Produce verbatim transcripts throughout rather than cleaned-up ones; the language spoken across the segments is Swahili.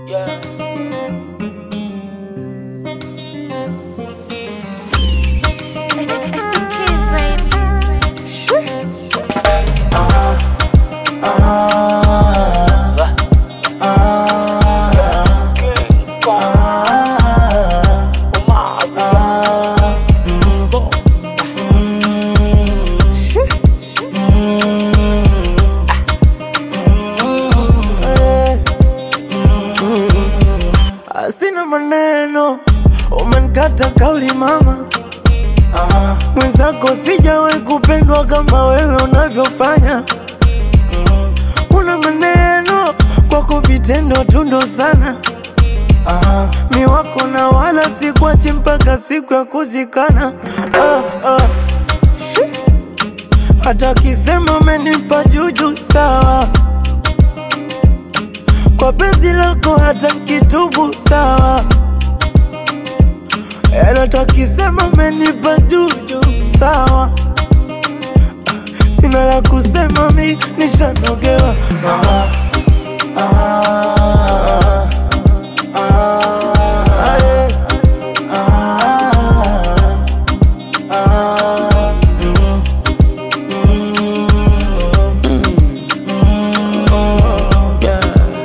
Yeah. It's the kids, baby. Ah, ah, ah, ah, sina maneno, umenikata kauli mama. Ah, mwenzako sijawahi kupendwa kama wewe unavyofanya. Mm, una maneno kwako vitendo tundo sana. Ah, mi wako na wala sikuachi mpaka siku ya kuzikana. Ah, ah. Hata kisema umenipa juju sawa, kwa penzi lako hata nkitubu sawa. Hata kisema umenipa juju sawa, sina la kusema mi nishanogewa. Ah, ah, ah, ah, yeah. Ah, ah, mm, mm, mm, Yeah.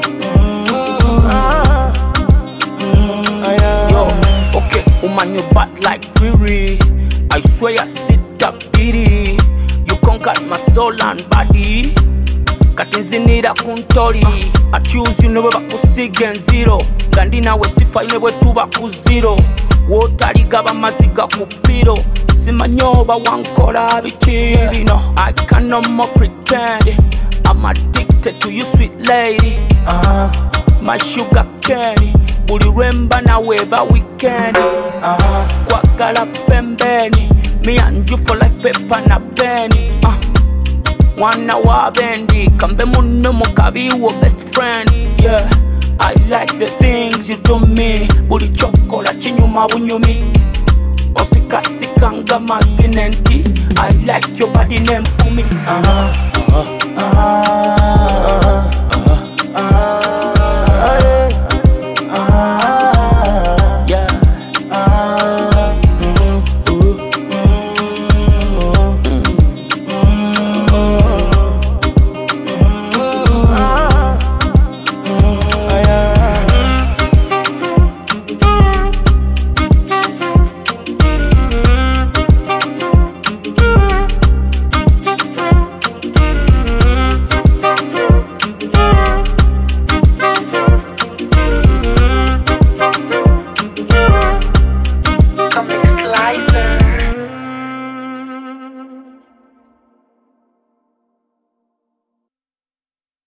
ah, mm, ah, yeah. Yo, okay, woman, you bad like Riri. I swear I sit up pity. You conquered my soul and body. Katinzinira kuntori. I choose you never bakusiga zero. Gandina we sifa inewe tuba kuziro. Wotari gaba maziga kupiro. Simanyoba wankora bikiri. No, I can no more pretend. I'm addicted to you, sweet lady. Ah, My sugar candy. Buli remba na weba weekend. ah, Kwagala pembeni. Me and you for life, paper na penny. Uh. Mwana wa bendi. Kambe muno mukabi wo best friend. Yeah, I like the things you do me. Buli chokola chinyuma bunyumi. Osika sikanga maginenti. I like your body name for me. ah, ah,